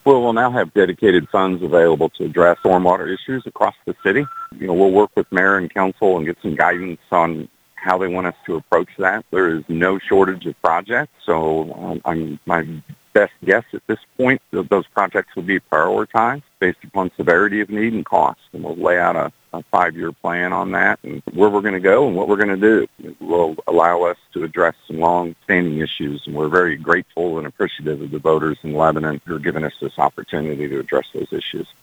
Well, we'll now have dedicated funds available to address stormwater issues across the city. We'll work with mayor and council and get some guidance on how they want us to approach that. There is no shortage of projects, so my best guess at this point that those projects will be prioritized based upon severity of need and cost, and we'll lay out a 5-year plan on that and where we're going to go and what we're going to do. It will allow us to address some long-standing issues, and we're very grateful and appreciative of the voters in Lebanon who are giving us this opportunity to address those issues.